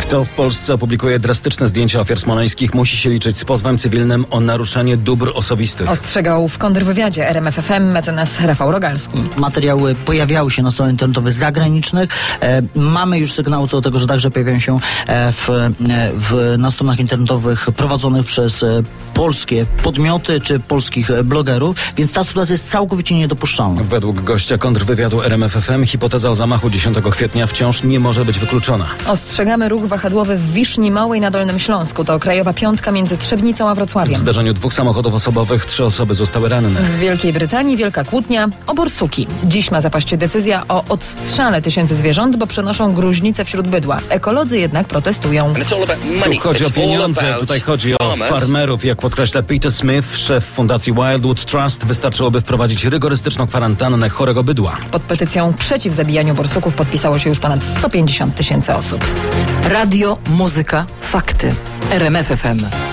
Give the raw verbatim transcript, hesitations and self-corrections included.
Kto w Polsce opublikuje drastyczne zdjęcia ofiar smoleńskich, musi się liczyć z pozwem cywilnym o naruszenie dóbr osobistych. Ostrzegał w kontrwywiadzie R M F F M mecenas Rafał Rogalski. Materiały pojawiały się na stronach internetowych zagranicznych. E, mamy już sygnały co do tego, że także pojawiają się e, w, e, w, na stronach internetowych prowadzonych przez e, polskie podmioty czy polskich blogerów, więc ta sytuacja jest całkowicie niedopuszczalna. Według gościa kontrwywiadu R M F F M hipoteza o zamachu dziesiątego kwietnia wciąż nie może być wykluczona. Ostrzegamy ruch wahadłowy w Wiszni Małej na Dolnym Śląsku. To krajowa piątka między Trzebnicą a Wrocławiem. W zdarzeniu dwóch samochodów osobowych trzy osoby zostały ranne. W Wielkiej Brytanii wielka kłótnia o borsuki. Dziś ma zapaść decyzja o odstrzale tysięcy zwierząt, bo przenoszą gruźlicę wśród bydła. Ekolodzy jednak protestują. Tu chodzi o pieniądze, tutaj chodzi o farmerów. Jak podkreśla Peter Smith, szef fundacji Wildwood Trust, wystarczyłoby wprowadzić rygorystyczną kwarantannę chorego bydła. Pod petycją przeciw zabijaniu borsuków podpisało się już ponad sto pięćdziesiąt tysięcy osób. Radio, muzyka, fakty. R M F F M.